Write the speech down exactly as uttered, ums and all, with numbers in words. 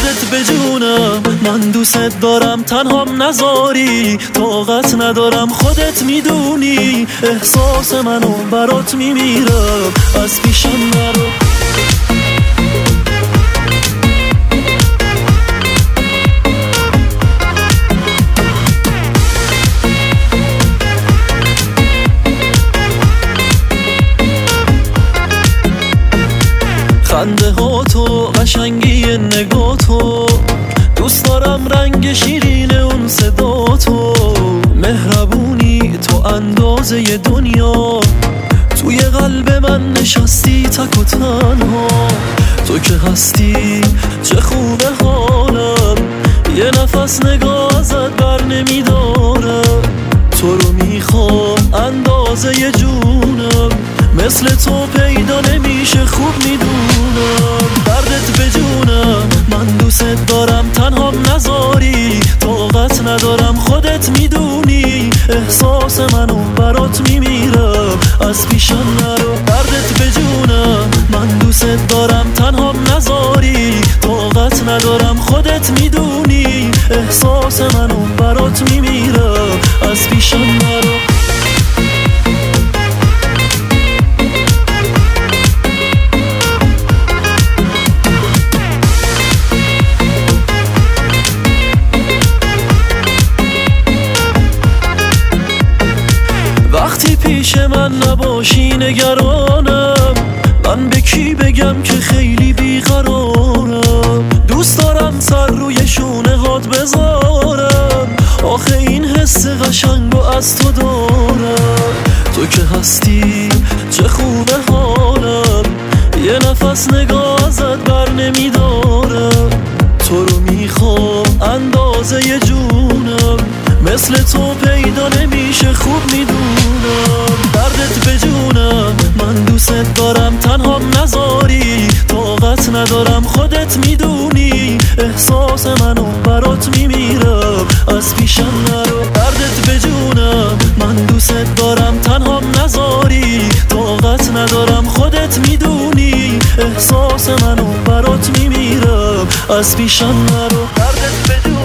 دردت به جونم، من دوست دارم تنهام نذاری، طاقت ندارم خودت میدونی، احساس منو برات میمیرم، از پیشم نرو. خنده ها تو، قشنگی نگاه تو، دوست دارم رنگ شیرین اون صدا تو، مهربونی تو اندازه دنیا، توی قلب من نشستی تک و تنها، تو که هستی چه خوبه حالم، یه نفس نگاه ازت بر نمیدارم، تو رو میخوام اندازه جونم، مثل تو پیدا نمیشه خوب میدونم، دردت به جونم، من دوست دارم تنهام نذاری، طاقت ندارم خودت میدونی، احساس منو برات میمیرم، از پیشم نرو. دردت به جونم، من دوست دارم تنهام نذاری، طاقت ندارم خودت میدونی، احساس منو برات میمیرم، از پیشم نرو. وقتی پیش من نباشی نگرانم، من به کی بگم که خیلی بیقرارم، دوست دارم سر روی شونه هات بذارم، آخه این حس قشنگو از تو دارم، تو که هستی چه خوبه حالم، یه نفس نگاه ازت بر نمیدارم، تو رو میخوام اندازه جونم، مثل تو پیدا نمیشه خوب میدونم، دردت به جونم، من دوست دارم تنهام نذاری، طاقت ندارم خودت میدونی، احساس منو برات میمیرم، از پیشم نرو. دردت به جونم، من دوست دارم تنهام نذاری، طاقت ندارم خودت میدونی، احساس منو برات میمیرم، از پیشم نرو. دردت به جونم